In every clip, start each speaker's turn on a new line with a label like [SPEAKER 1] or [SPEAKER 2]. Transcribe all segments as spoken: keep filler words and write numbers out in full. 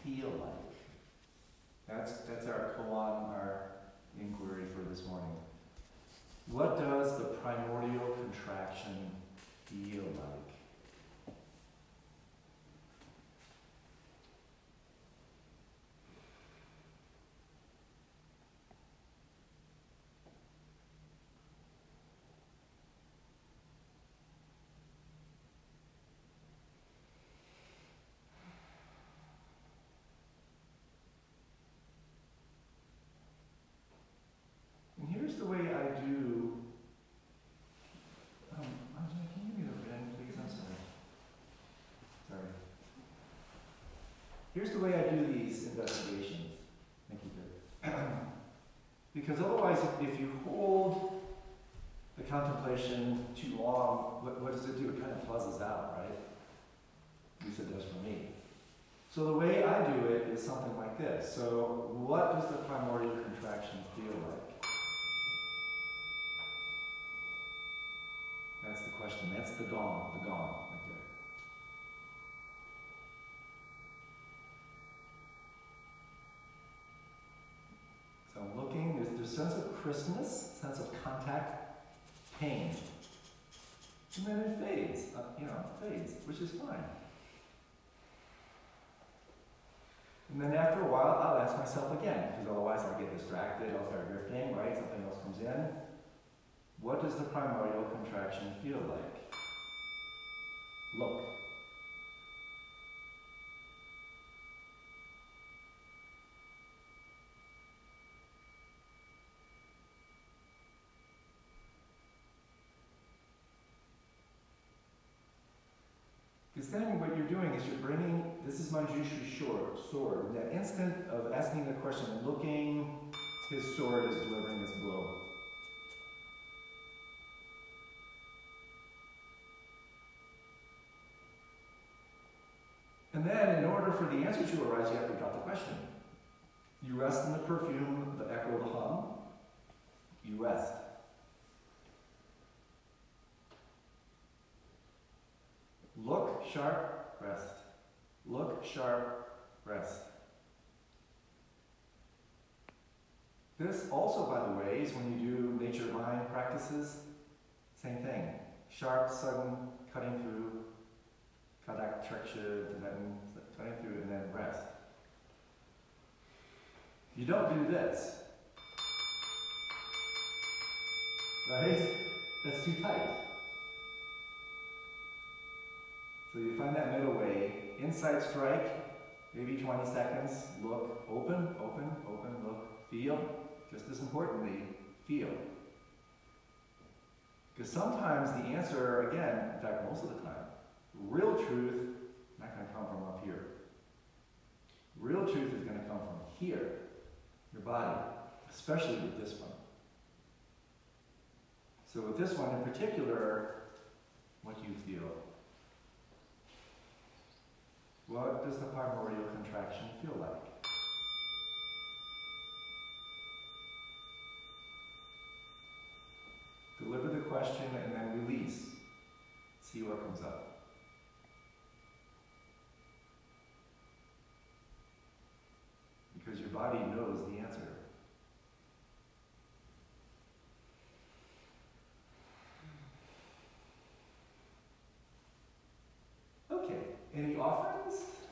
[SPEAKER 1] feel like? That's, that's our koan, our inquiry for this morning. What does the primordial contraction feel like? And here's the way I do. Um, Anjana, can you give me the pen, please? I'm sorry. Sorry. Here's the way I do these investigations. Thank you, Greg. Because otherwise, if, if you hold the contemplation too long, what, what does it do? It kind of fuzzes out, right? At least it does for me. So the way I do it is something like this. So what does the primordial contraction feel like? That's the question. That's the gong, the gong right there. So I'm looking, there's there's sense of crispness, sense of contact, pain. And then it fades, uh, you know, it fades, which is fine. And then after a while, I'll ask myself again, because otherwise I'll get distracted, I'll start drifting, right? Something else comes in. What does the primordial contraction feel like? Look. Because then what you're doing is you're bringing, this is Manjushri's sword. In that instant of asking the question, looking, his sword is delivering this blow. And then, in order for the answer to arise, you have to drop the question. You rest in the perfume, the echo, the hum. You rest. Look, sharp, rest. Look, sharp, rest. This also, by the way, is when you do nature mind practices. Same thing. Sharp, sudden, cutting through. Kadak, treksha, cutting through, and then rest. You don't do this. Right? That's too tight. So you find that middle way. Insight strike, maybe twenty seconds. Look, open, open, open, look, feel. Just as importantly, feel. Because sometimes the answer, again, in fact, most of the time, real truth not going to come from up here. Real truth is going to come from here, your body, especially with this one. So with this one in particular, what do you feel? What does the primordial contraction feel like? Deliver the question and then release. See what comes up. Because your body knows the answer. Okay, any offerings?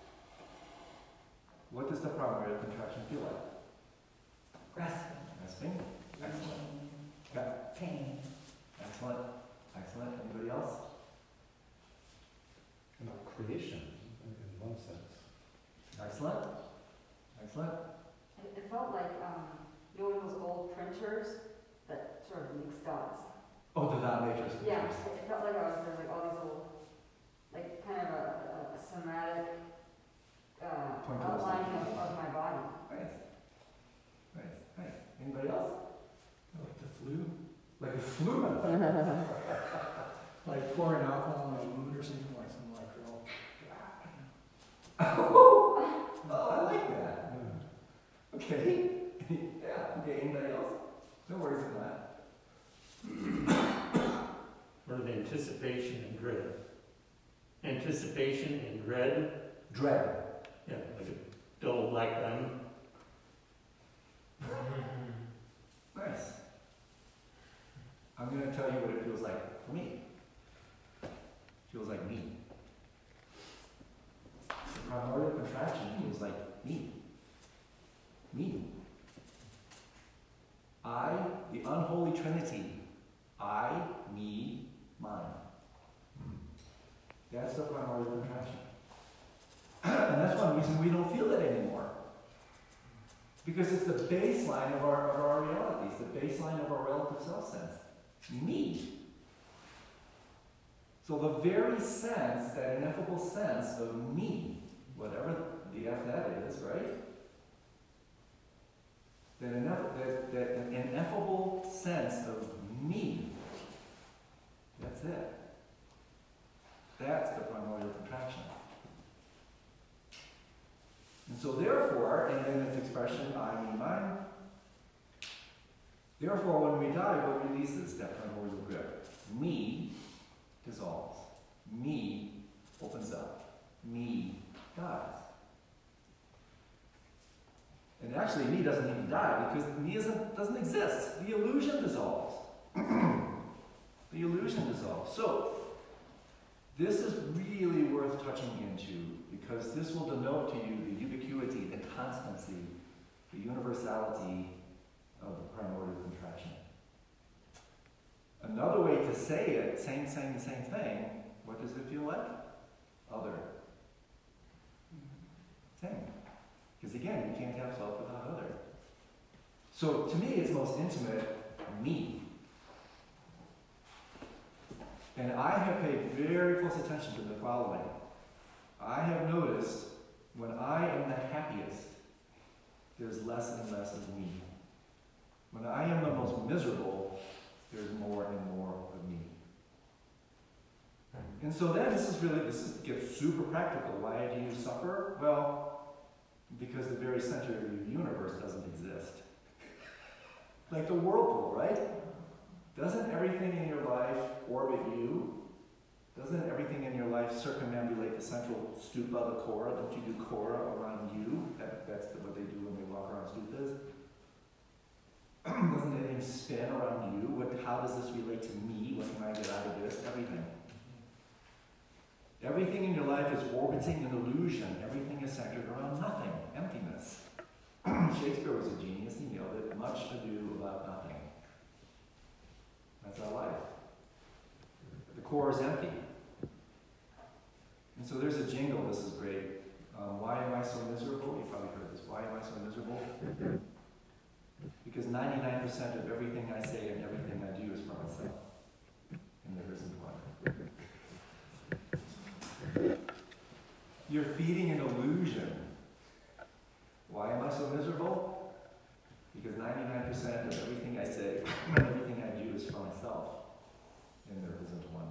[SPEAKER 1] What does the primordial contraction feel like?
[SPEAKER 2] Grasping.
[SPEAKER 1] Grasping. Excellent. Yeah.
[SPEAKER 2] Pain.
[SPEAKER 1] Excellent. Excellent. Anybody else?
[SPEAKER 3] About creation, in one sense.
[SPEAKER 1] Excellent. Excellent.
[SPEAKER 4] It, it felt like, um, you know, those old printers that sort of makes dots.
[SPEAKER 1] Oh, the dot matrix.
[SPEAKER 4] Yeah, it, it felt like I was there, like all these little, like kind of a, a, a somatic uh,
[SPEAKER 1] Point to the
[SPEAKER 4] outline of,
[SPEAKER 1] center.
[SPEAKER 4] of my body.
[SPEAKER 1] Nice. Nice. Nice. Anybody else?
[SPEAKER 5] Like the flu?
[SPEAKER 1] Like a flu.
[SPEAKER 5] Like pouring alcohol on a wound or something, like some like real.
[SPEAKER 1] Oh, oh, I like that. Okay. Yeah. Okay. Anybody else? No worries on that.
[SPEAKER 6] Or the anticipation and dread. Anticipation and dread.
[SPEAKER 1] Dread.
[SPEAKER 6] Yeah, like don't like them.
[SPEAKER 1] Nice. I'm going to tell you what it feels like for me. It feels like me. The primordial contraction feels like me. Me. I, the unholy trinity. I, me, mine. That's the primordial contraction. And that's one reason we don't feel it anymore. Because it's the baseline of our, of our realities, the baseline of our relative self-sense. Me. So the very sense, that ineffable sense of me, whatever the F that is, right? That, ineff- that, that ineffable sense of me, that's it. That's the primordial contraction. And so therefore, and in its expression, I, me, mine, therefore when we die, what releases that primordial grip? Me dissolves. Me opens up. Me dies. And actually, me doesn't even die because me isn't, doesn't exist. The illusion dissolves. The illusion dissolves. So, this is really worth touching into because this will denote to you the ubiquity, the constancy, the universality of the primordial contraction. Another way to say it, same, same, the same thing, what does it feel like? Other. Same. Because again, you can't have self without other. So to me, it's most intimate, me. And I have paid very close attention to the following. I have noticed when I am the happiest, there's less and less of me. When I am the most miserable, there's more and more of me. And so then this is really, this is, gets super practical. Why do you suffer? Well, because the very center of your universe doesn't exist. Like the whirlpool, right? Doesn't everything in your life orbit you? Doesn't everything in your life circumambulate the central stupa, the kora? Don't you do kora around you? That, that's the, what they do when they walk around stupas. Doesn't anything spin around you? What, how does this relate to me? What can I get out of this? Everything. Everything in your life is orbiting an illusion. Everything is centered around nothing, emptiness. Shakespeare was a genius. He nailed it. Much ado about nothing. That's our life. The core is empty. And so there's a jingle. This is great. Um, why am I so miserable? You probably heard this. Why am I so miserable? Because ninety-nine percent of everything I say and everything I do is for myself. And there isn't one. You're feeding an illusion. Why am I so miserable? Because ninety-nine percent of everything I say and everything I do is for myself. And there isn't one.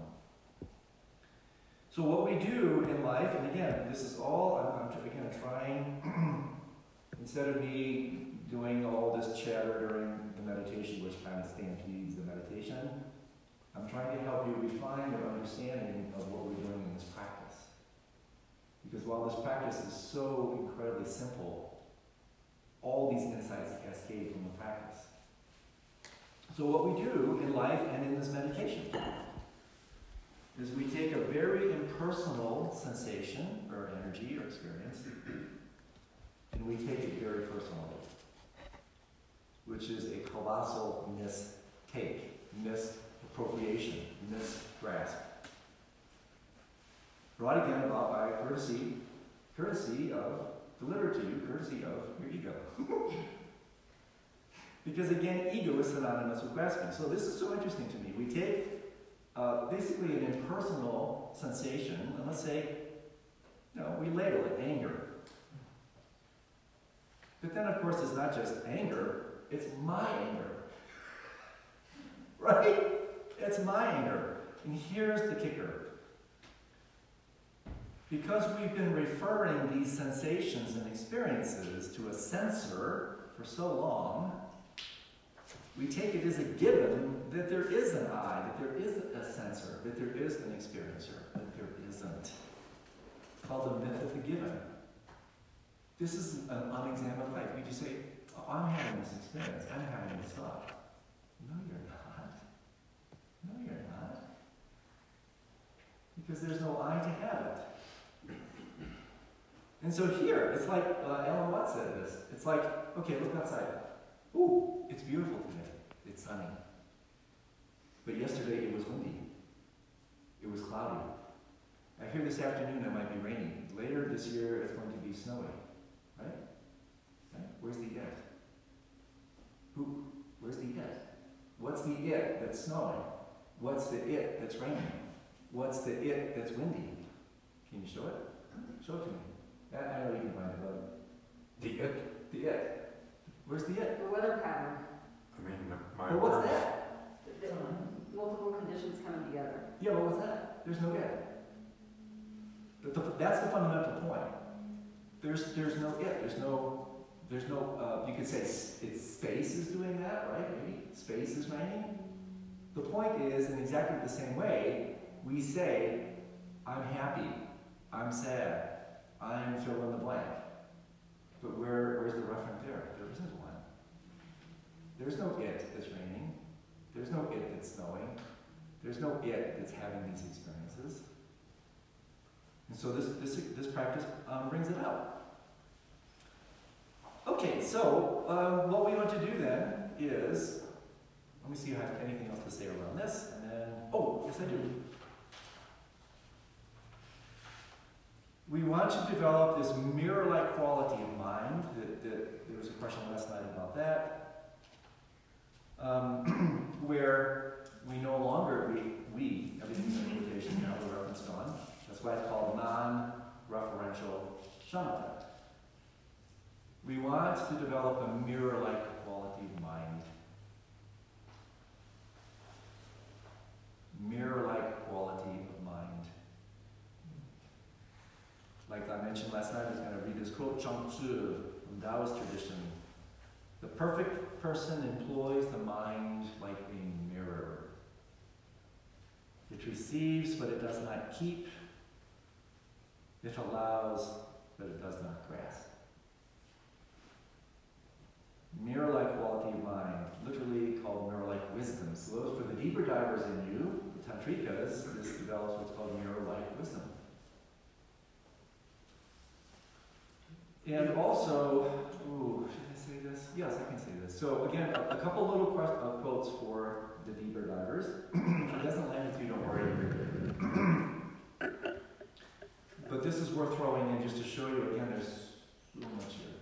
[SPEAKER 1] So what we do in life, and again, this is all, I'm, I'm again trying, instead of me doing all this chatter during the meditation, which kind of stampedes the meditation, I'm trying to help you refine your understanding of what we're doing in this practice. Because while this practice is so incredibly simple, all these insights cascade from the practice. So what we do in life and in this meditation is we take a very impersonal sensation or energy or experience and we take it very personally, which is a colossal mistake, misappropriation, misgrasp. Brought again about by courtesy, courtesy of, delivered to you, courtesy of your ego. Because again, ego is synonymous with grasping. So this is so interesting to me. We take uh, basically an impersonal sensation, and let's say, you know, we label it anger. But then, of course, it's not just anger, it's my anger. Right? It's my anger. And here's the kicker. Because we've been referring these sensations and experiences to a sensor for so long, we take it as a given that there is an I, that there is a sensor, that there is an experiencer, but there isn't. It's called the myth of the given. This is an unexamined life. We just say, oh, I'm having this experience. I'm having this thought. No, you're not. No, you're not. Because there's no I to have it. And so here, it's like uh, Alan Watts said this. It's like, okay, look outside. Ooh, it's beautiful today. It's sunny. But yesterday it was windy. It was cloudy. I hear this afternoon it might be raining. Later this year it's going to be snowy. Right? Right? Where's the it? Who? Where's the it? What's the it that's snowing? What's the it that's raining? What's the it that's windy? Can you show it? Show it to me. I, I know you can find it, but
[SPEAKER 3] The it,
[SPEAKER 1] the it. Where's the it?
[SPEAKER 4] The weather pattern,
[SPEAKER 3] I mean, my
[SPEAKER 1] But what's
[SPEAKER 3] words.
[SPEAKER 1] that?
[SPEAKER 4] the, the multiple conditions coming together.
[SPEAKER 1] Yeah, but what's that? There's no it. The, the, that's the fundamental point. There's there's no it. There's no there's no. Uh, you could say s- it's space is doing that, right? Maybe space is raining. The point is, in exactly the same way, we say, "I'm happy," "I'm sad," "I'm fill in the blank." But where where's the referent there? There isn't one. There's no it that's raining. There's no it that's snowing. There's no it that's having these experiences. And so this this this practice um, brings it out. Okay, so um, what we want to do then is, let me see if I have anything else to say around this, and then, oh, yes I do. We want to develop this mirror-like quality of mind. That, that, there was a question last night about that. Um, where we no longer, we, we everything's in quotation now, the reference gone. That's why it's called non-referential shamatha. We want to develop a mirror-like quality of mind. Mirror-like quality of mind. Like I mentioned last night, I was going to read this quote, Chuang-Tzu, from Taoist tradition. The perfect person employs the mind like a mirror. It receives, but it does not keep. It allows, but it does not grasp. Mirror-like quality of mind, literally called mirror-like wisdom. So those for the deeper divers in you, the tantrikas, this develops what's called mirror-like wisdom. And also, ooh, should I say this? Yes, I can say this. So again, a, a couple little quest, uh, quotes for the deeper divers. If it doesn't land with you, don't worry. But this is worth throwing in just to show you, again, there's so much here.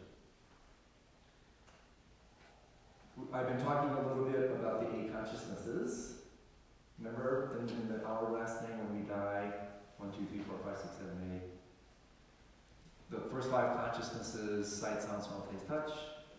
[SPEAKER 1] I've been talking a little bit about the eight consciousnesses. Remember in, in the our last thing when we die, one, two, three, four, five, six, seven, eight. The first five consciousnesses, sight, sound, smell, taste, touch.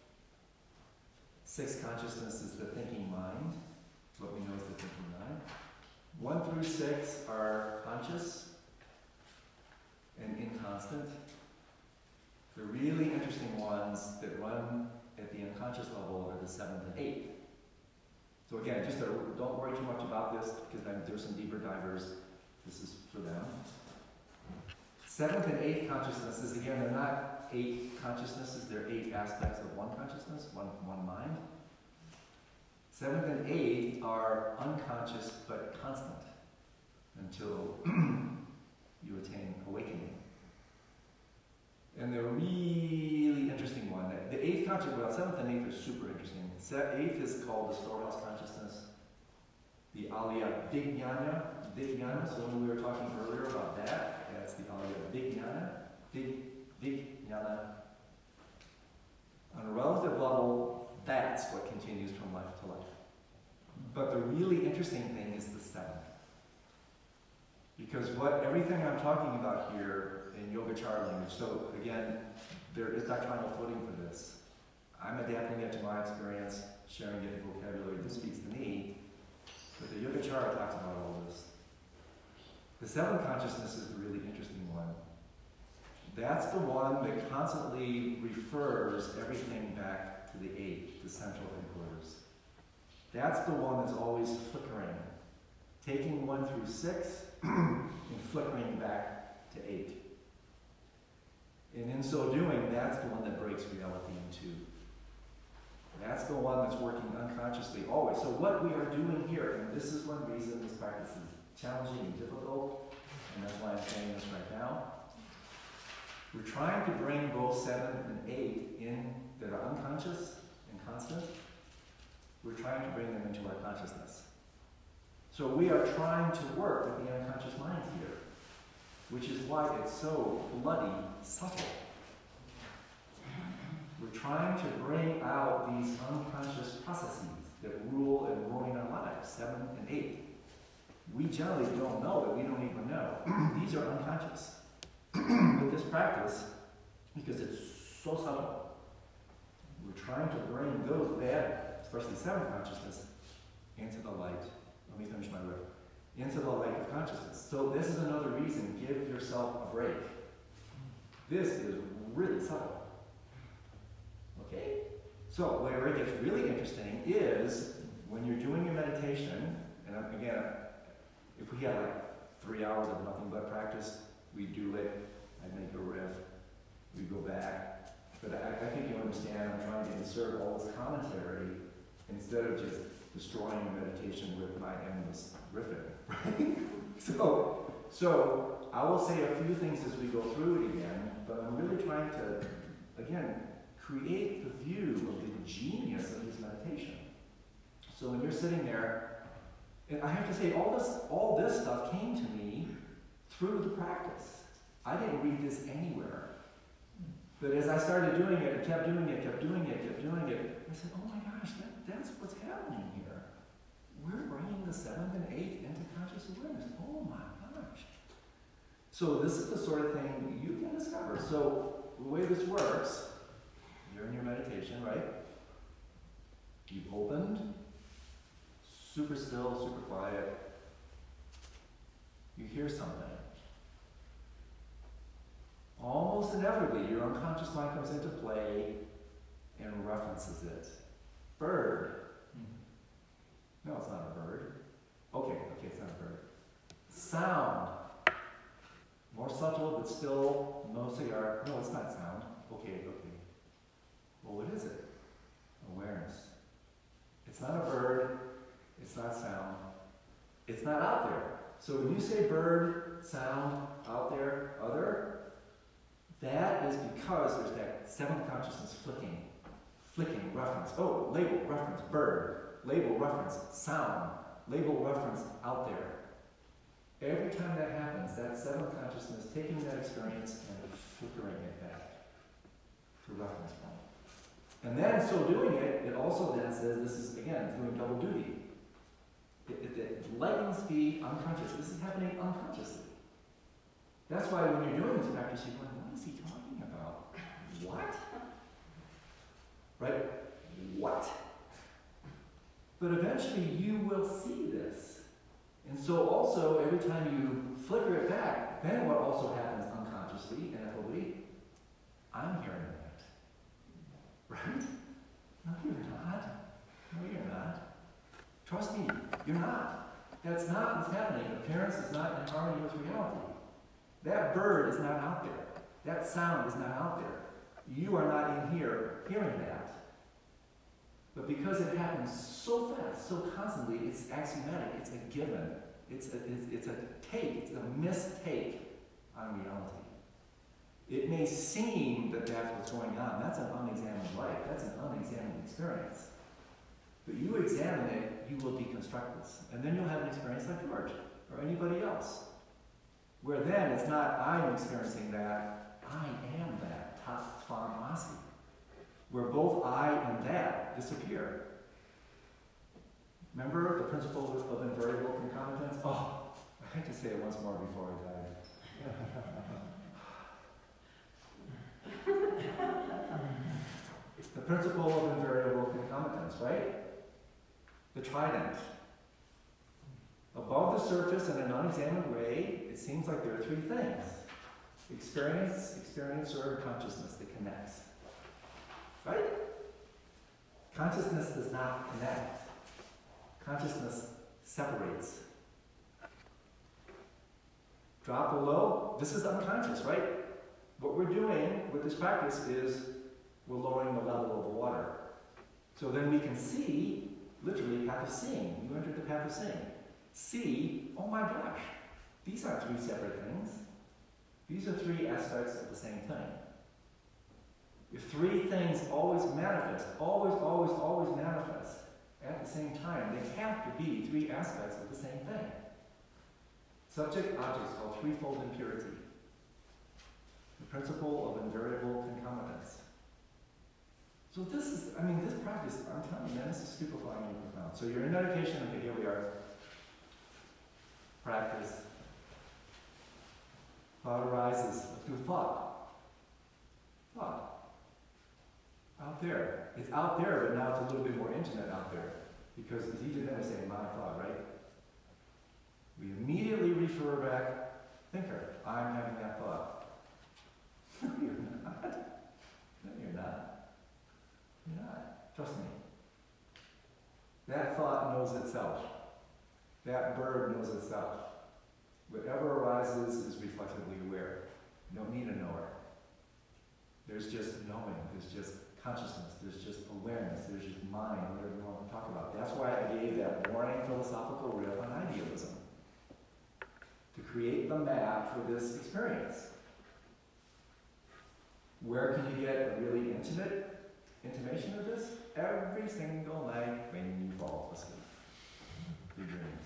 [SPEAKER 1] Sixth consciousness is the thinking mind. What we know is the thinking mind. One through six are conscious and inconstant. The really interesting ones that run at the unconscious level are the seventh and eighth. So again, just to, don't worry too much about this because then there's some deeper divers. This is for them. Seventh and eighth consciousnesses, again, they're not eight consciousnesses, they're eight aspects of one consciousness, one, one mind. Seventh and eighth are unconscious but constant until you attain awakening. And the really interesting one, the eighth consciousness, well, seventh and eighth are super interesting. Se- eighth is called the storehouse consciousness, the Alaya Vijnana. Vijnana, so when we were talking earlier about that, that's the Alaya Vijnana. Vig, Vijnana. On a relative level, that's what continues from life to life. But the really interesting thing is the seventh. Because what everything I'm talking about here in Yogacara language, so again, there is doctrinal footing for this. I'm adapting it to my experience, sharing it in vocabulary that speaks to me, but the Yogacara talks about all this. The seventh consciousness is the really interesting one. That's the one that constantly refers everything back to the eight, the central headquarters. That's the one that's always flickering, taking one through six and flickering back to eight. And in so doing, that's the one that breaks reality in two. That's the one that's working unconsciously always. So what we are doing here, and this is one reason this practice is challenging and difficult, and that's why I'm saying this right now. We're trying to bring both seven and eight in that are unconscious and constant. We're trying to bring them into our consciousness. So we are trying to work with the unconscious mind here, which is why it's so bloody subtle. We're trying to bring out these unconscious processes that rule and ruin our lives, seven and eight. We generally don't know that we don't even know. These are unconscious. With this practice, because it's so subtle, we're trying to bring those bad, especially seven consciousness, into the light. Let me finish my word. Into the light of consciousness. So this is another reason, give yourself a break. This is really subtle. Okay? So where it gets really interesting is when you're doing your meditation, and again, if we had like three hours of nothing but practice, we do it, I make a riff, we go back. But I, I think you understand, I'm trying to insert all this commentary instead of just destroying meditation with my endless riffing, right? so, so I will say a few things as we go through it again, but I'm really trying to, again, create the view of the genius of this meditation. So when you're sitting there, and I have to say, all this, all this stuff came to me through the practice. I didn't read this anywhere. But as I started doing it, and kept doing it, kept doing it, kept doing it, I said, oh my gosh, that, that's what's happening here. We're bringing the seventh and eighth into conscious awareness. Oh my gosh. So this is the sort of thing you can discover. So the way this works, you're in your meditation, right? You've opened, super still, super quiet. You hear something. Almost inevitably, your unconscious mind comes into play and references it. Bird. No, it's not a bird. Okay, okay, it's not a bird. Sound. More subtle, but still no cigar. No, it's not sound. Okay, okay. Well, what is it? Awareness. It's not a bird. It's not sound. It's not out there. So when you say bird, sound, out there, other, that is because there's that seventh consciousness flicking, flicking, reference. Oh, label, reference, bird. Label, reference, sound. Label, reference, out there. Every time that happens, that seventh consciousness taking that experience and flickering it back to reference point. And then, so doing it, it also then says, this is, again, it's doing double duty. It, it, it, lightning speed, unconscious. This is happening unconsciously. That's why when you're doing this practice, you're going, what is he talking about? What? Right? What? But eventually you will see this. And so also, every time you flicker it back, then what also happens unconsciously, ineffably, I'm hearing that. Right? No, you're not. No, you're not. Trust me, you're not. That's not what's happening. Appearance is not in harmony with reality. That bird is not out there. That sound is not out there. You are not in here hearing that. But because it happens so fast, so constantly, it's axiomatic, it's a given. It's a, it's, it's a take, it's a mistake on reality. It may seem that that's what's going on. That's an unexamined life. That's an unexamined experience. But you examine it, you will deconstruct this. And then you'll have an experience like George or anybody else. Where then it's not I'm experiencing that, I am that, tat tvam asi. Where both I and that disappear. Remember the principle of invariable concomitance? Oh, I had to say it once more before I died. The principle of invariable concomitance, right? The trident. Above the surface in an unexamined way, it seems like there are three things. Experience, experiencer, and consciousness that connects. Right? Consciousness does not connect. Consciousness separates. Drop below, this is unconscious, right? what we're doing with this practice is we're lowering the level of the water. So then we can see, literally, path of seeing. You entered the path of seeing. See, oh my gosh, these aren't three separate things. These are three aspects of the same thing. If three things always manifest, always, always, always manifest at the same time, they have to be three aspects of the same thing. Subject, object is called threefold impurity. The principle of invariable concomitance. So this is, I mean, this practice, I'm telling you, man, this is stupefying and profound. So you're in meditation, okay, here we are. Practice. Thought arises. Let's do thought. Thought. Out there. It's out there, but now it's a little bit more intimate out there. Because he didn't ever say my thought, right? We immediately refer back, thinker, I'm having that thought. No, you're not. No, you're not. You're not. Trust me. That thought knows itself. That bird knows itself. Whatever arises is reflexively aware. You don't need a knower. There's just knowing. There's just consciousness. There's just awareness. There's just mind, whatever you want to talk about. That's why I gave that boring philosophical riff on idealism. To create the map for this experience. Where can you get a really intimate intimation of this? Every single night when you fall asleep. Your dreams.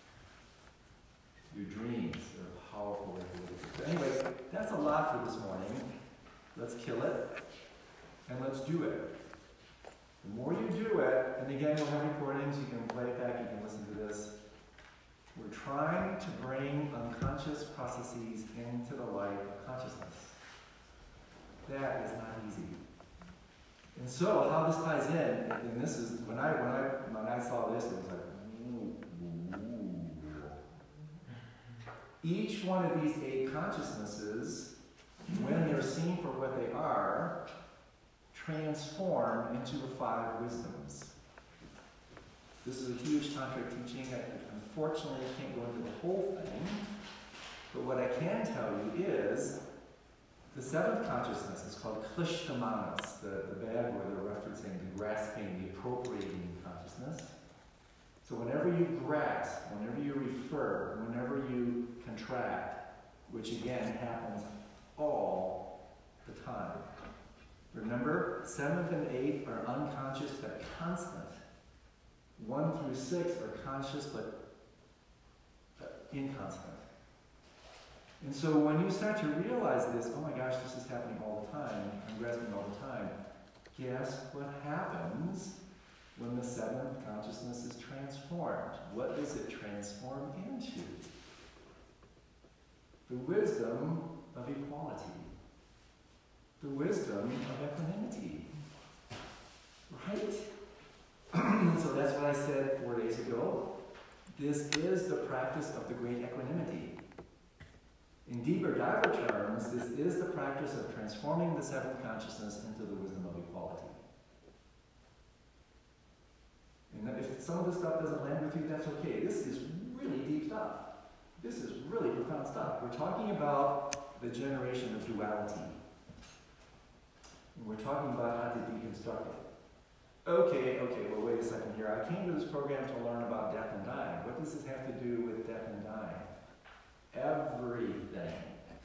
[SPEAKER 1] Your dreams are a powerful way to look at it. But anyway, that's a lot for this morning. Let's kill it, and let's do it. The more you do it, and again, we'll have recordings, you can play it back, you can listen to this. We're trying to bring unconscious processes into the light of consciousness. That is not easy. And so, how this ties in, and this is, when I, when I, when I saw this, it was like, ooh, ooh. Each one of these eight consciousnesses, when they're seen for what they are, transform into the five wisdoms. This is a huge tantric teaching. I, unfortunately, I can't go into the whole thing. But what I can tell you is, the seventh consciousness is called Klishta-manas, the, the bad word they're referencing, the grasping, the appropriating consciousness. So whenever you grasp, whenever you refer, whenever you contract, which again happens all the time. Remember, seventh and eighth are unconscious but constant. One through six are conscious but uh, inconstant. And so when you start to realize this, oh my gosh, this is happening all the time, I'm grasping all the time, guess what happens when the seventh consciousness is transformed? What does it transform into? The wisdom of equality. The wisdom of equanimity. Right? So that's what I said four days ago. This is the practice of the great equanimity. In deeper diver terms, this is the practice of transforming the seventh consciousness into the wisdom of equality. And if some of this stuff doesn't land with you, that's okay. This is really deep stuff. This is really profound stuff. We're talking about the generation of duality. And we're talking about how to deconstruct it. Okay, okay, well wait a second here. I came to this program to learn about death and dying. What does this have to do with death and dying? Everything.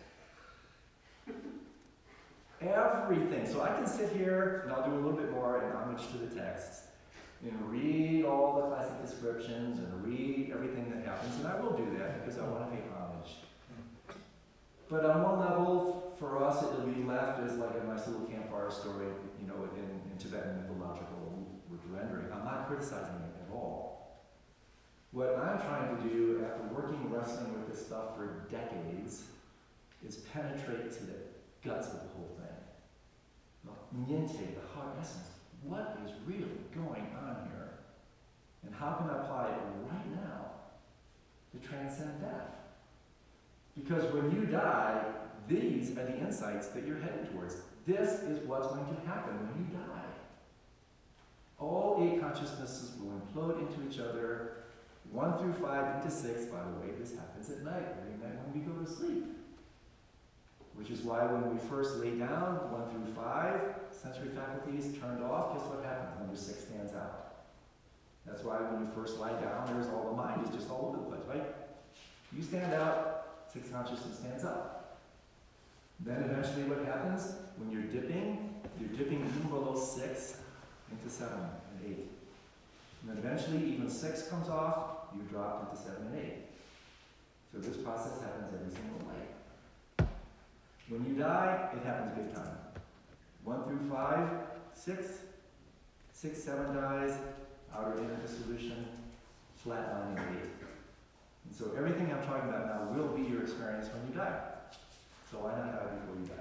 [SPEAKER 1] Everything. So I can sit here, and I'll do a little bit more in homage to the texts, and read all the classic descriptions, and read everything that happens, and I will do that because I want to pay homage. But on one level, for us, it'll be left as like a nice little campfire story, you know, in, in Tibetan mythological rendering. I'm not criticizing it at all. What I'm trying to do, after working, wrestling with this stuff for decades, is penetrate to the guts of the whole thing. The niente, the heart essence. What is really going on here? And how can I apply it right now to transcend death? Because when you die, these are the insights that you're headed towards. This is what's going to happen when you die. All eight consciousnesses will implode into each other, one through five into six. By the way, this happens at night, every night when we go to sleep. Which is why why when we first lay down, one through five, sensory faculties turned off, guess what happens? Number six stands out. That's why when you first lie down, there's all the mind is just all over the place, right? You stand out, six consciousness stands up. Then eventually what happens? When you're dipping, you're dipping even below six into seven and eight. And then eventually even six comes off, you drop into seven and eight. So this process happens every single night. When you die, it happens big time. One through five, six, six, seven dies, outer inner dissolution, flatlining eight. And so everything I'm talking about now will be your experience when you die. So why not die before you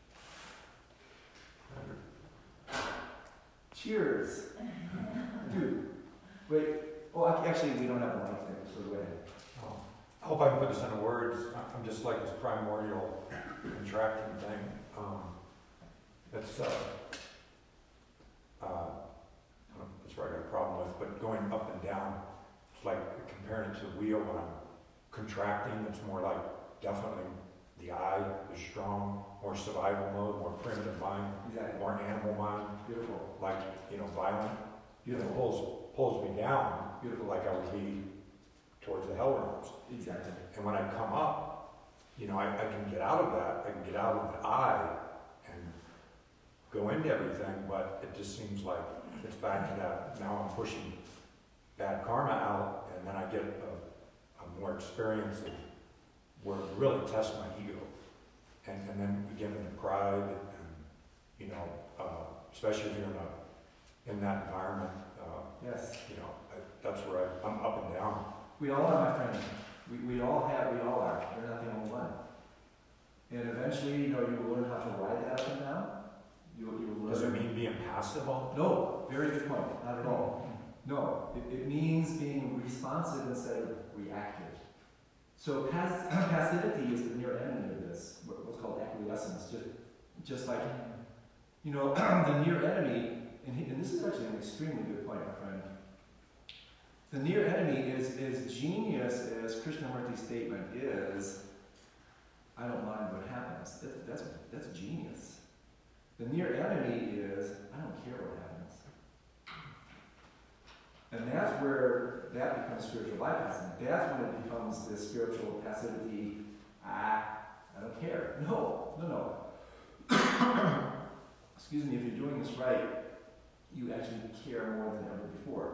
[SPEAKER 1] die? Cheers. Dude, wait. Oh, ac- actually, we don't have a mic there, so go ahead.
[SPEAKER 3] Oh, I hope I can put this into words. I- I'm just like this primordial contracting thing. Um, it's, uh, uh, I don't know, that's where I got a problem with, but going up and down, it's like comparing it to the wheel when I'm contracting, it's more like definitely the I is strong, more survival mode, more primitive mind,
[SPEAKER 1] Exactly.
[SPEAKER 3] more animal mind,
[SPEAKER 1] Beautiful.
[SPEAKER 3] like, you know, violent. It
[SPEAKER 1] Beautiful.
[SPEAKER 3] pulls, pulls me down,
[SPEAKER 1] Beautiful.
[SPEAKER 3] like I would be towards the hell realms.
[SPEAKER 1] Exactly.
[SPEAKER 3] And when I come up, you know, I, I can get out of that, I can get out of the I and go into everything, but it just seems like it's back to that, now I'm pushing bad karma out, and then I get a, a more experience of where it really tests my ego. And, and then we get into pride, and, you know, uh, especially if you're in, a, in that environment, uh,
[SPEAKER 1] Yes.
[SPEAKER 3] you know, I, that's where I, I'm up and down.
[SPEAKER 1] We all are, my friend. We, we all have, we all are. You're not the only one. And eventually, you know, you will learn how to ride that up and down. You, you will learn.
[SPEAKER 3] Does it mean being passive all the time?
[SPEAKER 1] No, very good point. Not at all. No, it, it means being responsive instead of reactive. So pass, passivity is the near enemy of this, what, what's called acquiescence. Just, just like, you know, the near enemy, and, he, and this is actually an extremely good point, my friend. The near enemy is as genius as Krishnamurti's statement is, I don't mind what happens. That, that's, that's genius. The near enemy is, I don't care what happens. And that's where that becomes spiritual bypassing. That's when it becomes this spiritual passivity, ah, I don't care. No, no, no. Excuse me, if you're doing this right, you actually care more than ever before.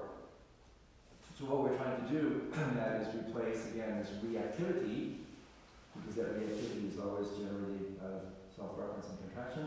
[SPEAKER 1] So what we're trying to do, that is replace, again, this reactivity, because that reactivity is always generally uh, self-reference and contraction.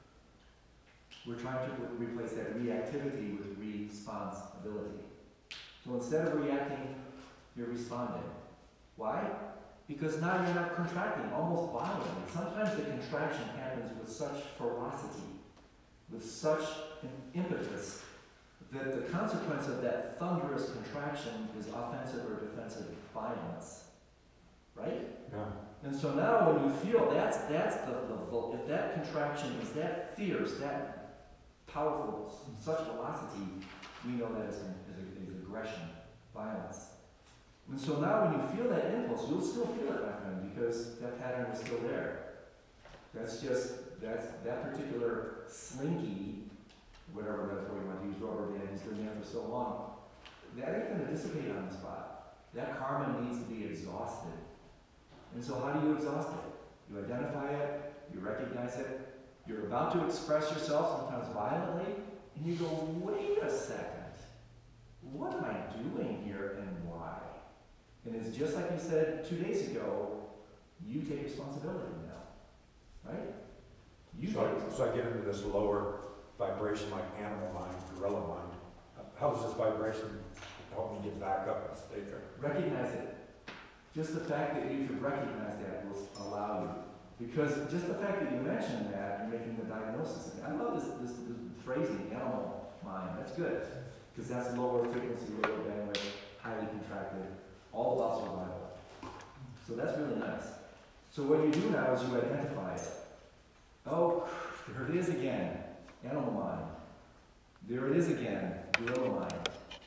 [SPEAKER 1] We're trying to re- replace that reactivity with responsibility. So instead of reacting, you're responding. Why? Because now you're not contracting, almost violently. Sometimes the contraction happens with such ferocity, with such an impetus, that the consequence of that thunderous contraction is offensive or defensive violence. Right?
[SPEAKER 3] Yeah.
[SPEAKER 1] And so now when you feel that's that's the, the, the if that contraction is that fierce, that powerful, such velocity, we know that is, is, is aggression, violence. And so now when you feel that impulse, you'll still feel it, my friend, because that pattern is still there. That's just, that's that particular slinky, whatever metaphor you want to use, rubber band, has been there for so long, that ain't going to dissipate on the spot. That karma needs to be exhausted. And so how do you exhaust it? You identify it, you recognize it, you're about to express yourself, sometimes violently, and you go, wait a second, what am I doing here and why? And it's just like you said two days ago, you take responsibility now, right? You
[SPEAKER 3] So
[SPEAKER 1] take
[SPEAKER 3] I, so I get into this lower vibration like animal mind, gorilla mind. How does this vibration help me get back up and stay there?
[SPEAKER 1] Recognize it. Just the fact that you can recognize that will allow you. Because just the fact that you mentioned that, you're making the diagnosis. I love this, this, this phrasing, animal mind. That's good. Because that's lower frequency, lower bandwidth, highly contracted, all about survival. So that's really nice. So what you do now is you identify it. Oh, there it is again. Animal mind. There it is again. Gorilla mind.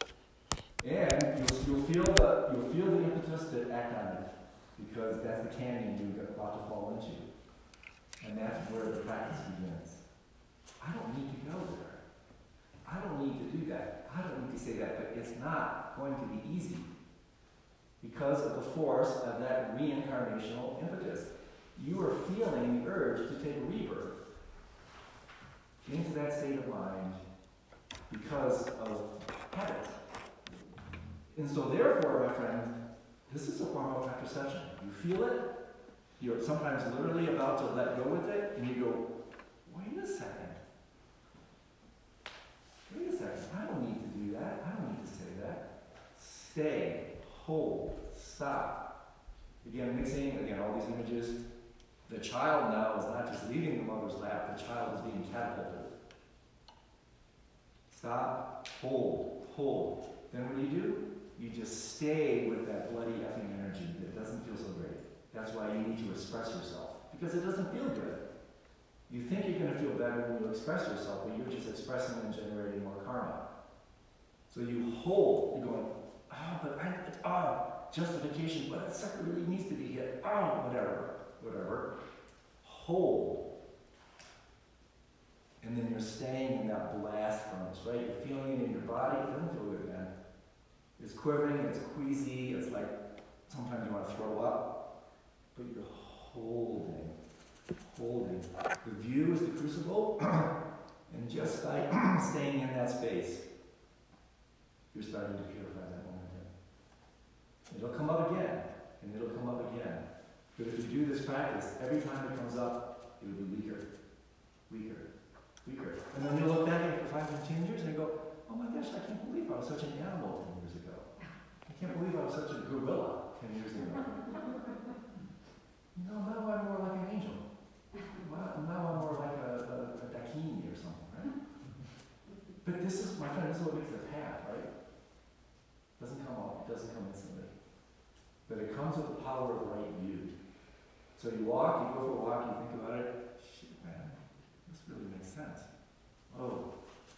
[SPEAKER 1] And you'll, you'll feel the you'll feel the impetus to act on it, because that's the canyon you're about to fall into. And that's not going to be easy because of the force of that reincarnational impetus. You are feeling the urge to take a rebirth into that state of mind because of habit. And so therefore, my friend, this is a form of contraception. You feel it, you're sometimes literally about to let go with it, and you go, wait a second. Wait a second, I don't need to do that. I don't need to say that. Stay, hold, stop. Again, mixing, again, all these images. The child now is not just leaving the mother's lap, the child is being catapulted. Stop, hold, hold. Then what do you do? You just stay with that bloody effing energy that doesn't feel so great. That's why you need to express yourself, because it doesn't feel good. You think you're going to feel better when you express yourself, but you're just expressing and generating more karma. So you hold, you're going, ah, oh, but I, ah, oh, justification, but that sucker really needs to be hit. Oh, whatever, whatever. Hold. And then you're staying in that blast furnace, right? You're feeling it in your body. It doesn't feel good, man. It's quivering, it's queasy, it's like sometimes you want to throw up, but you're holding, holding. The view is the crucible, and just by staying in that space, you're starting to purify that momentum. It'll come up again, and it'll come up again. But if you do this practice, every time it comes up, it'll be weaker, weaker, weaker. And then you'll look back at it for five and ten years and you go, oh my gosh, I can't believe I was such an animal ten years ago. I can't believe I was such a gorilla ten years ago. No, now I'm more like an angel. Wow, now I'm more like a, a, a dakini or something, right? But this is, my friend, this is what makes the path, right? It doesn't come off, it doesn't come instantly. But it comes with the power of right view. So you walk, you go for a walk, you think about it, shit, man, this really makes sense. Oh.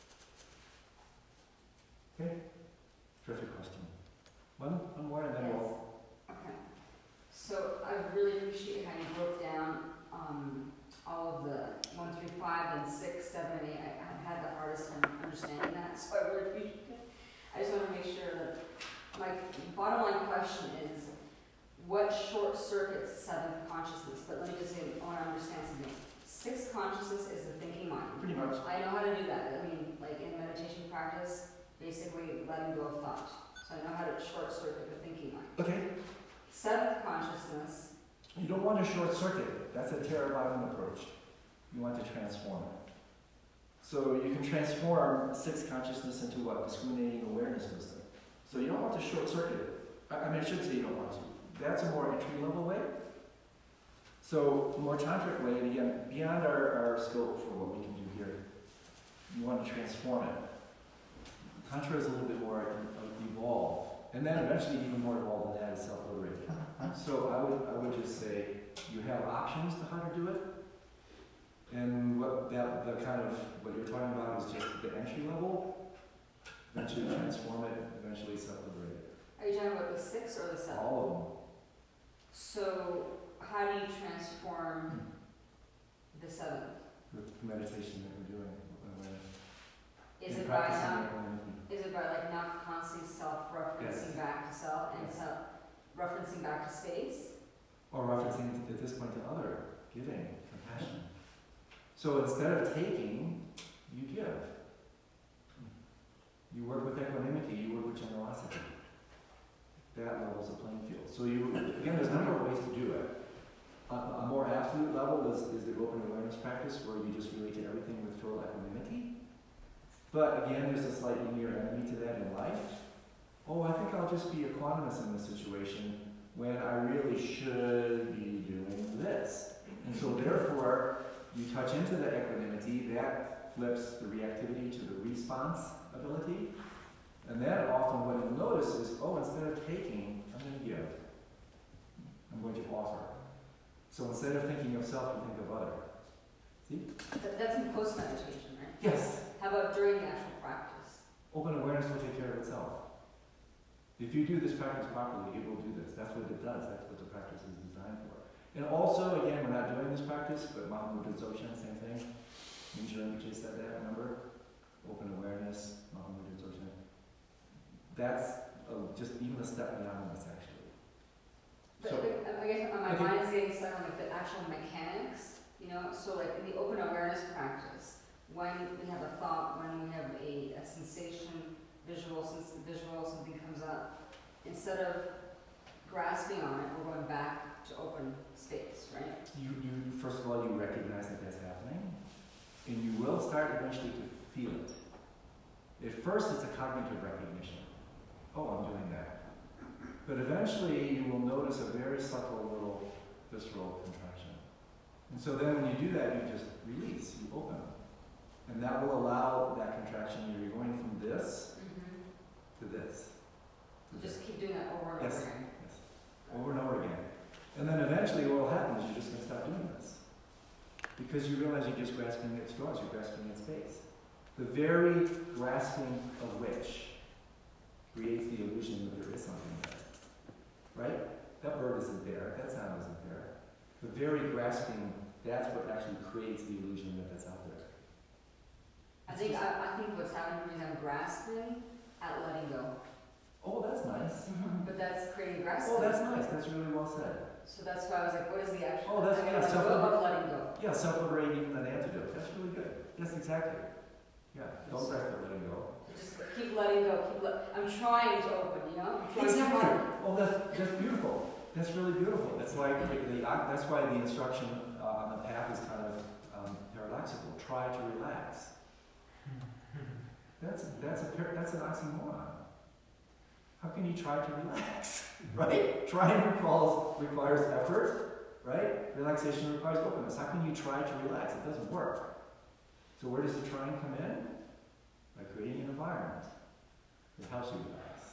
[SPEAKER 1] Okay? Terrific question. One, one more and then
[SPEAKER 4] Yes.
[SPEAKER 1] we'll.
[SPEAKER 4] Okay. So I really appreciate how you broke down um, all of the one through five and six, seven, and eight. I, I've had the hardest time understanding that, so I really appreciate it. I just want to make sure that my bottom line question is, what short circuits seventh consciousness? But let me just say, I want to understand something. Sixth consciousness is the thinking mind.
[SPEAKER 1] Pretty much.
[SPEAKER 4] I know how to do that. I mean, like in meditation practice, basically letting go of thought. So I know how to short circuit the thinking mind.
[SPEAKER 1] Okay.
[SPEAKER 4] Seventh consciousness.
[SPEAKER 1] You don't want to short circuit it. That's a Theravadan approach. You want to transform it. So you can transform sixth consciousness into what? Discriminating awareness wisdom. So you don't want to short circuit it. I, I mean, I should say you don't want to. That's a more entry level way. So, more tantric way, and again, beyond our, our scope for what we can do here, you want to transform it. Tantra is a little bit more evolved, and then eventually even more evolved than that is self-liberated. So I would I would just say you have options to how to do it, and what that the kind of what you're talking about is just the entry level. Eventually transform it, eventually self-liberate it.
[SPEAKER 4] Are you talking about the six or the seven?
[SPEAKER 1] All of them.
[SPEAKER 4] So how do you transform the seventh?
[SPEAKER 1] With the meditation that we're doing. When
[SPEAKER 4] Is
[SPEAKER 1] we're
[SPEAKER 4] it by
[SPEAKER 1] practicing
[SPEAKER 4] not,
[SPEAKER 1] equanimity.
[SPEAKER 4] is it by like not constantly self-referencing
[SPEAKER 1] Yes.
[SPEAKER 4] back to self and
[SPEAKER 1] Yes.
[SPEAKER 4] self-referencing back to space?
[SPEAKER 1] Or referencing at this point to other, giving, compassion. So instead of taking, you give. You work with equanimity, you work with generosity. That levels the playing field. So you, again, there's a number of ways to do it. A, a more absolute level is, is the open awareness practice where you just relate to everything with total equanimity. But again, there's a slightly near enemy to that in life. Oh, I think I'll just be equanimous in this situation when I really should be doing this. And so therefore, you touch into the equanimity, that flips the reactivity to the response ability. And then often what you'll notice is, oh, instead of taking, I'm going to give. I'm going to offer. So instead of thinking of self, you think of other. See?
[SPEAKER 4] That, that's in post-meditation, right?
[SPEAKER 1] Yes.
[SPEAKER 4] How about during the actual practice?
[SPEAKER 1] Open awareness will take care of itself. If you do this practice properly, it will do this. That's what it does. That's what the practice is designed for. And also, again, we're not doing this practice, but Mahamudra Dzogchen, same thing. Mingyur Rinpoche said that, remember? Open awareness, Mahamudra Dzogchen. That's uh, just even a step beyond this actually.
[SPEAKER 4] But,
[SPEAKER 1] So-
[SPEAKER 4] but I guess my
[SPEAKER 1] Okay.
[SPEAKER 4] mind is getting stuck on like the actual mechanics, you know, so like in the open awareness practice, when we have a thought, when we have a, a sensation, visual, since visual, something comes up, instead of grasping on it, we're going back to open space, right?
[SPEAKER 1] You, you, first of all, you recognize that that's happening, and you will start eventually to feel it. At first, it's a cognitive recognition. Oh, I'm doing that. But eventually, you will notice a very subtle little visceral contraction. And so then when you do that, you just release, you open. And that will allow that contraction. You're going from this
[SPEAKER 4] Mm-hmm.
[SPEAKER 1] to this. To this.
[SPEAKER 4] Just keep doing that over and
[SPEAKER 1] Yes.
[SPEAKER 4] over again.
[SPEAKER 1] Yes. Over and over again. And then eventually what will happen is you're just going to stop doing this. Because you realize you're just grasping at straws, you're grasping at space. The very grasping of which creates the illusion that there is something there. Right? That bird isn't there, that sound isn't there. The very grasping, that's what actually creates the illusion that that's out there.
[SPEAKER 4] I think, I, I think what's happening for me is I'm grasping at letting go.
[SPEAKER 1] Oh, that's nice.
[SPEAKER 4] But that's creating grasping.
[SPEAKER 1] Oh, that's nice. That's really well said.
[SPEAKER 4] So that's why I was like, what is the actual?
[SPEAKER 1] Oh, that's-
[SPEAKER 4] I
[SPEAKER 1] yeah,
[SPEAKER 4] gotta let
[SPEAKER 1] self-
[SPEAKER 4] go of letting go.
[SPEAKER 1] Yeah, self-liberating even an antidote. That's really good. Yes, exactly. Yeah, don't grasp at letting go.
[SPEAKER 4] Just keep letting go, keep let, I'm trying to open, you know? I'm trying
[SPEAKER 1] Exactly.
[SPEAKER 4] hard.
[SPEAKER 1] Oh, that's, that's beautiful. That's really beautiful. It's like the, the, uh, that's why the instruction uh, on the path is kind of um, paradoxical. Try to relax. That's that's a par- that's an oxymoron. How can you try to relax? Right? Trying requires requires effort. Right? Relaxation requires openness. How can you try to relax? It doesn't work. So where does the trying come in? By creating an environment that helps you relax.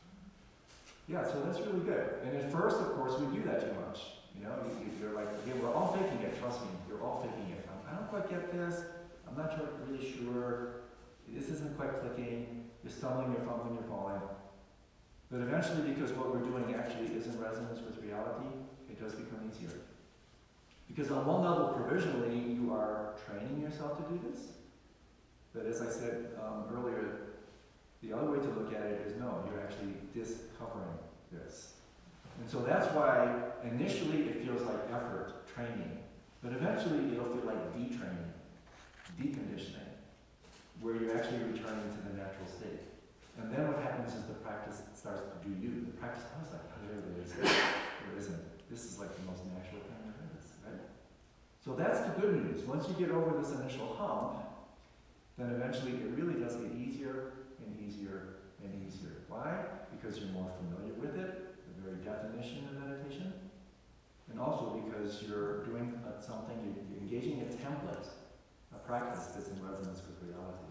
[SPEAKER 1] Yeah, so that's really good. And at first, of course, we do that too much. You know, you, you're like, okay, we're all faking it. Trust me, you're all faking it. I don't quite get this. I'm not sure, really sure. This isn't quite clicking. You're stumbling, you're fumbling, you're falling. But eventually, because what we're doing actually is in resonance with reality, it does become easier. Because on one level, provisionally, you are training yourself to do this. But as I said um, earlier, the other way to look at it is no, you're actually discovering this. And so that's why initially it feels like effort, training, but eventually it'll feel like detraining, deconditioning, where you're actually returning to the natural state. And then what happens is the practice starts to do you. The practice, I was like, oh, there it is. There isn't. This is like the most natural thing there is, right? So that's the good news. Once you get over this initial hump, then eventually it really does get easier and easier and easier. Why? Because you're more familiar with it, the very definition of meditation, and also because you're doing uh, something, you're, you're engaging a template, a practice that's in resonance with reality.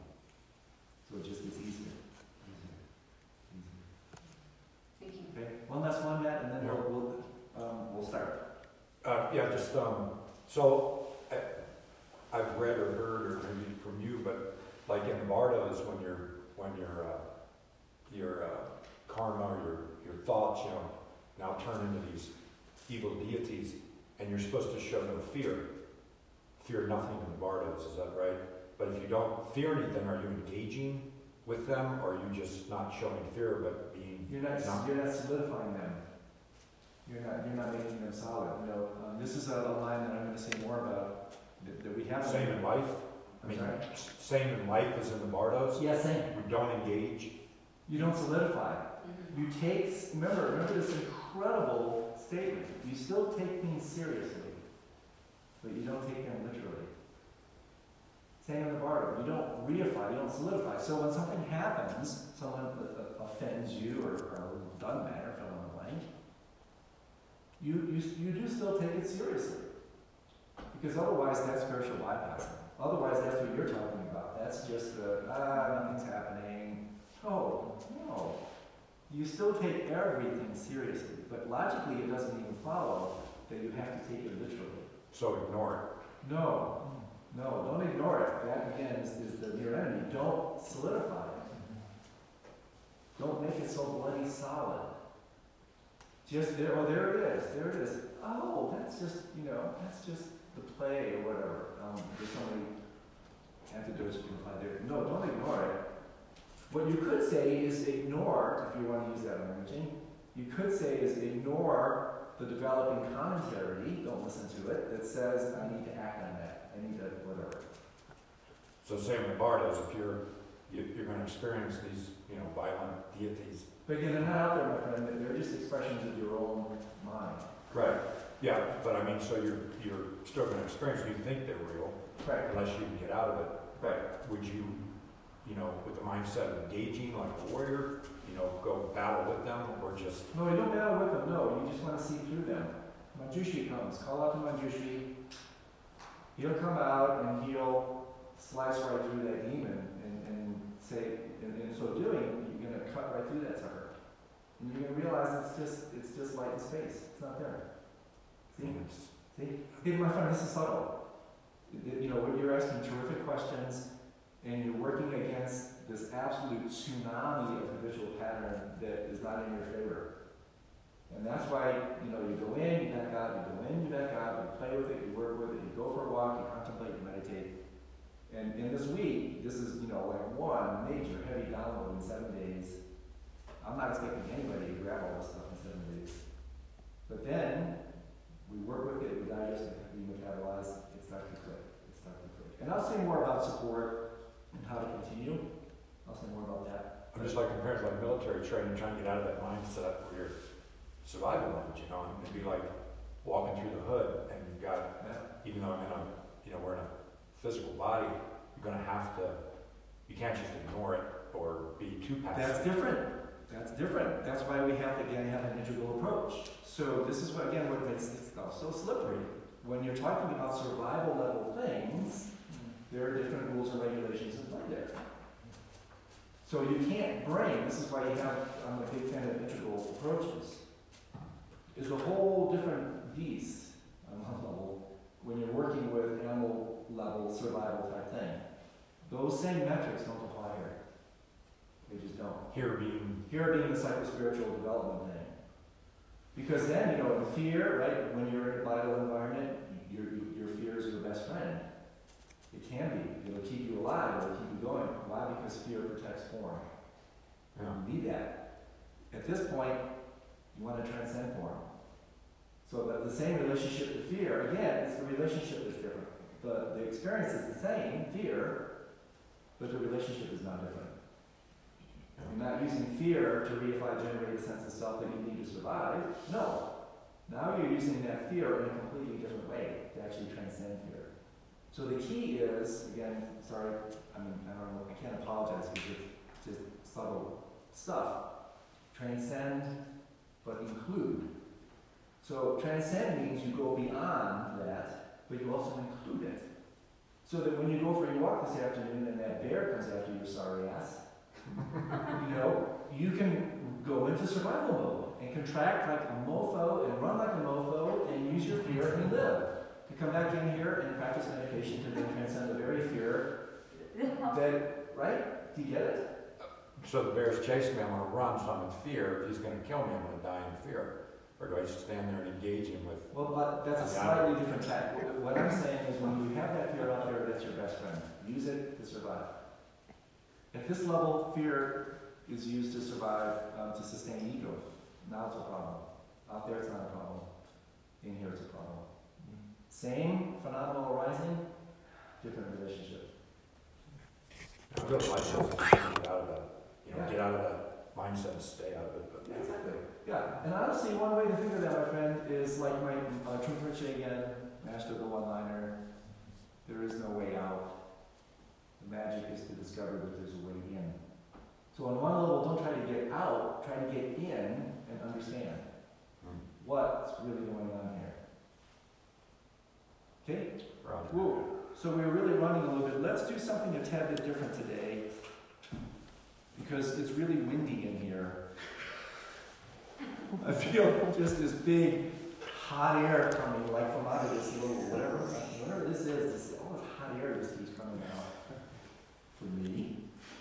[SPEAKER 1] So it just gets easier. Easier. Easier.
[SPEAKER 4] Thank you.
[SPEAKER 1] Okay? One last one, Matt, and then we'll, we'll, um, we'll start.
[SPEAKER 3] Uh, yeah, just, um, so, I, I've read or heard, or maybe from you, but like in the Bardos, when you're, when your, uh, your, uh, karma, or your, your thoughts, you know, now turn into these evil deities, and you're supposed to show no fear. Fear nothing in the Bardos, is that right? But if you don't fear anything, are you engaging with them, or are you just not showing fear, but being
[SPEAKER 1] You're not,
[SPEAKER 3] not?
[SPEAKER 1] you're not solidifying them. You're not, you're not making them solid. You know, um, this is a, a line that I'm going to say more about that, that we have.
[SPEAKER 3] Same in life? I
[SPEAKER 1] I'm
[SPEAKER 3] mean,
[SPEAKER 1] sorry?
[SPEAKER 3] s- same in life as in the Bardos?
[SPEAKER 1] Yeah, same.
[SPEAKER 3] We don't engage.
[SPEAKER 1] You don't solidify.
[SPEAKER 4] Mm-hmm.
[SPEAKER 1] You take, remember, remember this incredible statement. You still take things seriously, but you don't take them literally. Same in the Bardo. You don't reify, you don't solidify. So when something happens, someone uh, offends you, or, or doesn't matter, fill in the blank, you, you, you do still take it seriously. Because otherwise that's spiritual bypassing. Otherwise that's what you're talking about. That's just the, ah, nothing's happening. Oh, no. You still take everything seriously, but logically it doesn't even follow that you have to take it literally.
[SPEAKER 3] So ignore
[SPEAKER 1] No, no, don't ignore it. That again is, is the near enemy. Don't solidify it. Don't make it so bloody solid. Just there, oh, there it is, there it is. Oh, that's just, you know, that's just the play or whatever. Um, there's so many antidotes you can apply there. No, don't ignore it. What you could say is ignore, if you want to use that languaging, you could say is ignore the developing commentary, don't listen to it, that says, I need to act on that, I need to whatever.
[SPEAKER 3] So same with Bardos, if you're, you- you're gonna experience these, you know, violent deities.
[SPEAKER 1] But again, they're not out there, my friend, they're just expressions of your own mind.
[SPEAKER 3] Right. Yeah, but I mean, so you're, you're still gonna experience, you think they're real,
[SPEAKER 1] Right,
[SPEAKER 3] unless you can get out of it.
[SPEAKER 1] right.
[SPEAKER 3] Would you, you know, with the mindset of engaging like a warrior, you know, go battle with them, or just,
[SPEAKER 1] No, you don't battle with them, no, you just want to see through them. Manjushri comes, call out to Manjushri. He'll come out and he'll slice right through that demon and, and say, and in so doing, you're going to cut right through that sucker. And you're going to realize it's just, it's just light and space. It's not there. See?
[SPEAKER 3] it's,
[SPEAKER 1] See? Hey, my friend, this is subtle. It- it- You know, when you're asking terrific questions and you're working against this absolute tsunami of habitual pattern that is not in your favor. And that's why, you know, you go in, you back out, you go in, you back out, you play with it, you work with it, you go for a walk, you contemplate, you meditate. And in this week, this is, you know, like one major heavy download in seven days. I'm not expecting anybody to grab all this stuff in seven days. But then, we work with it, we digest it, we metabolize, it starts to click, it starts to click. And I'll say more about support and how to continue. I'll say more about that.
[SPEAKER 3] I'm just like compared to like military training, trying to get out of that mindset where you're survival mode, you know, and it'd be like walking through the hood, and you've got,
[SPEAKER 1] Yeah.
[SPEAKER 3] even though I'm in a, you know, we're in a physical body, you're gonna have to, you can't just ignore it or be too
[SPEAKER 1] That's
[SPEAKER 3] passive.
[SPEAKER 1] different. That's different. That's why we have to, again, have an integral approach. So this is what, again, what makes this stuff so slippery. When you're talking about survival level things, there are different rules and regulations in play there. So you can't bring, this is why you have, I'm a big fan of integral approaches, is a whole different beast on one level when you're working with animal level survival type thing. Those same metrics don't apply here. They just don't.
[SPEAKER 3] Here being,
[SPEAKER 1] Here being the psychospiritual development thing. Because then, you know, in fear, right, when you're in a vital environment, your, your fear is your best friend. It can be. It'll keep you alive, it'll keep you going. Why? Because fear protects form.
[SPEAKER 3] you know,
[SPEAKER 1] You need that. At this point, you want to transcend form. So the, the same relationship to fear, again, it's the relationship that's different. The, the experience is the same, fear, but the relationship is not different. You're not using fear to reify, generate a sense of self that you need to survive. No. Now you're using that fear in a completely different way to actually transcend fear. So the key is, again, sorry, I mean, I don't know, I can't apologize because it's just subtle stuff. Transcend, but include. So transcend means you go beyond that, but you also include it. So that when you go for your walk this afternoon and that bear comes after your sorry ass, you know, you can go into survival mode and contract like a mofo and run like a mofo and use your fear and live. To come back in here and practice meditation to then transcend the very fear that, right? Do you get it?
[SPEAKER 3] so the bear's chasing me, I'm gonna run, so I'm in fear. If he's gonna kill me, I'm gonna die in fear. Or do I just stand there and engage him with,
[SPEAKER 1] Well, but that's a
[SPEAKER 3] Yeah.
[SPEAKER 1] slightly different tack. What I'm saying is when you have that fear out there, that's your best friend. Use it to survive. At this level, fear is used to survive, um, to sustain ego. Now it's a problem. Out there, it's not a problem. In here, it's a problem. Same phenomenal arising, different relationship.
[SPEAKER 3] I feel like just get out of that, you know,
[SPEAKER 1] Yeah.
[SPEAKER 3] get out of that mindset and stay out of it, but.
[SPEAKER 1] Yeah, exactly. Yeah, and honestly, one way to think of that, my friend, is like my uh, Trungpa again, master of the one-liner. There is no way out. The magic is to discover that there's a way in. So on one level, don't try to get out, try to get in and understand what's really going on here. Okay?
[SPEAKER 3] Roger.
[SPEAKER 1] Whoa. So we're really running a little bit. Let's do something a tad bit different today because it's really windy in here. I feel just this big hot air coming like from out of this little whatever whatever this is. This all this hot air just keeps coming out for me.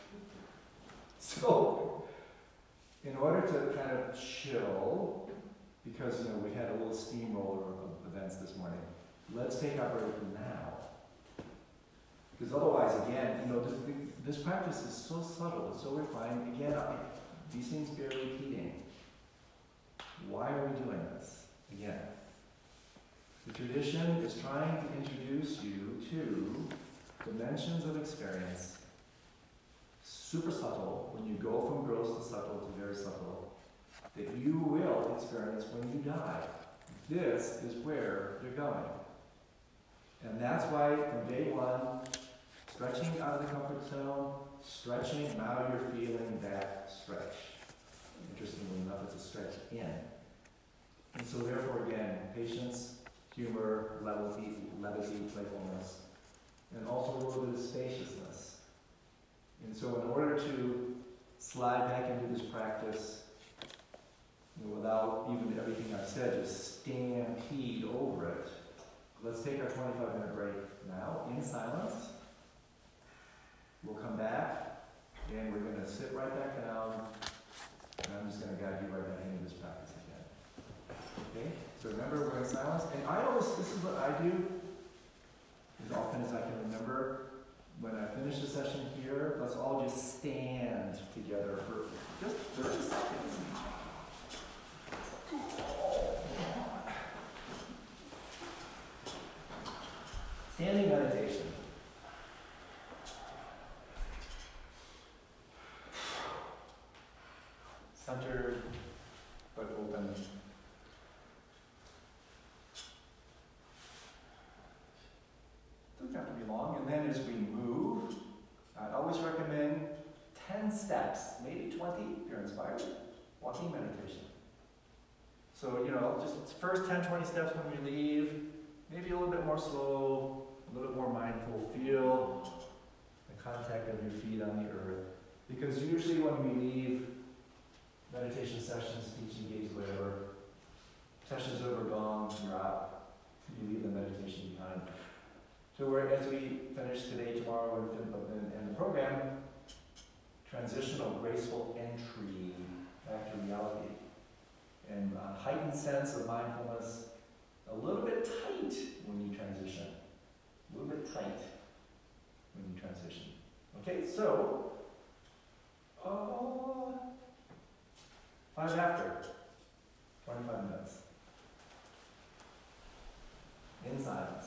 [SPEAKER 1] So in order to kind of chill, because you know we had a little steamroller of events this morning, let's take our break now. Because otherwise, again, you know, the, the, This practice is so subtle, it's so refined. Again, I, these things bear repeating. Why are we doing this? Again, the tradition is trying to introduce you to dimensions of experience, super subtle, when you go from gross to subtle to very subtle, that you will experience when you die. This is where you're going. And that's why from day one, stretching out of the comfort zone, stretching, now you're feeling that stretch. Interestingly enough, it's a stretch in. And so therefore, again, patience, humor, levity, levity, playfulness, and also a little bit of spaciousness. And so in order to slide back into this practice, you know, without even everything I've said, just stampede over it, let's take our twenty-five minute break now in silence. We'll come back, and we're going to sit right back down, and I'm just going to guide you right back into this practice again. Okay? So remember, we're in silence, and I always, this is what I do, as often as I can remember. When I finish the session here, let's all just stand together for just thirty seconds. Standing meditation. Centered, but open. Doesn't have to be long. And then as we move, I always recommend ten steps, maybe twenty if you're inspired. Walking meditation. So, you know, just first ten, twenty steps when we leave, maybe a little bit more slow, a little bit more mindful. Feel the contact of your feet on the earth. Because usually when we leave meditation sessions, teaching gigs, whatever, session's over, gone, you're out. You leave the meditation behind. So we're, as we finish today, tomorrow, and, and the program, transitional, graceful entry back to reality. And a heightened sense of mindfulness, a little bit tight when you transition. A little bit tight when you transition. Okay, so, uh, five after, twenty-five minutes. In silence.